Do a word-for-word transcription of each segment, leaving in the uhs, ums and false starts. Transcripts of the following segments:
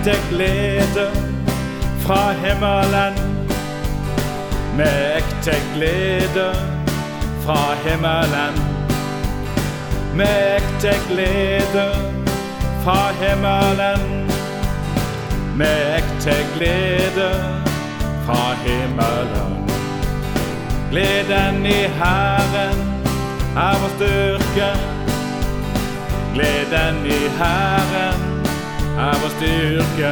ekte glede fra himmelen, med ekte glede fra himmelen, med ekte glede fra himmelen, med ekte glede fra himmelen. Gleden i Herren er vår styrke, gleden i Herren er vår styrke,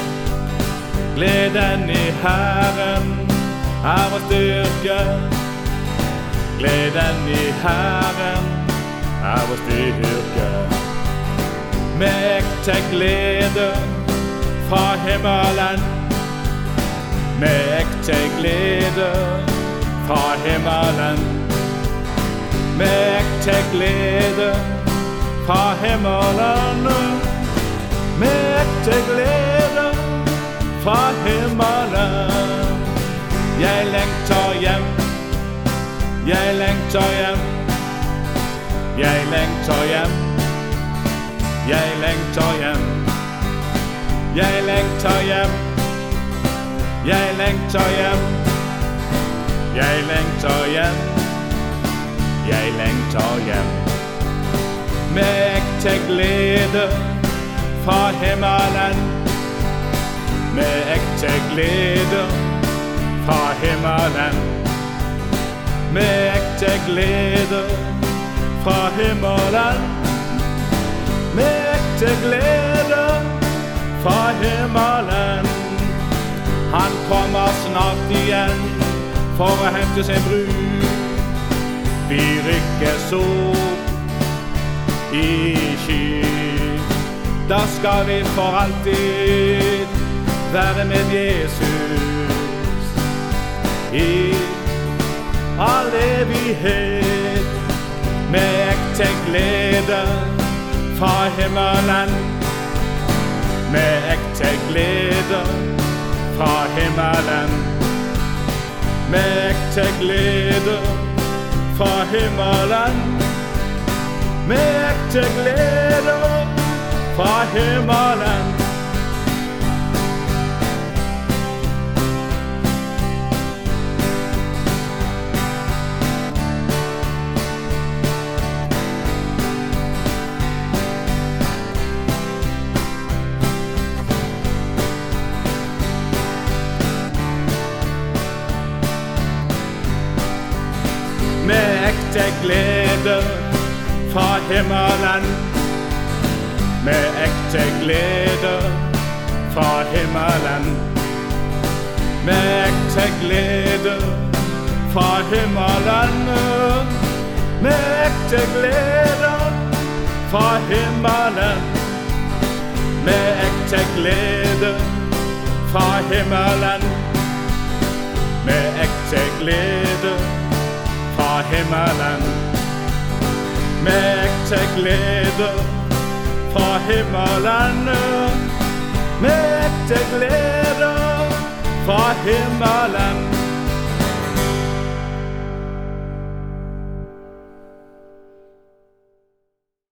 gleden i Herren er vår styrke, gleden i Herren er vår styrke. Med ekte glede fra himmelen, med ekte glede fra himmelen, med ekte glede fra himmelen, med ekte glede fra himmelen. Jeg lengter hjem, jeg lengter hjem, jeg lengter hjem, jeg lengter hjem, jeg lengter hjem, jeg lengter hjem, jeg lengter hjem, jeg lengter hjem. Med ekte glede fra himmelen, med ekte glede fra himmelen, med ekte glede fra himmelen, med ekte glede fra himmelen. Han kommer snart igjen for å hente sin brud. Vi rykkes opp i sky, da skal vi for alltid være med Jesus i all evighet. Med ekte glede fra himmelen, med ekte glede fra himmelen, med ekte glede fra himmelen, med ekte glede fra himmelen. Med ekte glede fra himmelen, med ekte glede fra himmelen, med ekte glede fra himmelen, med ekte glede fra himmelen, med ekte glede fra himmelen, med ekte glede fra himmelen, med ekte glede fra himmelen, med ekte glede fra himmelen.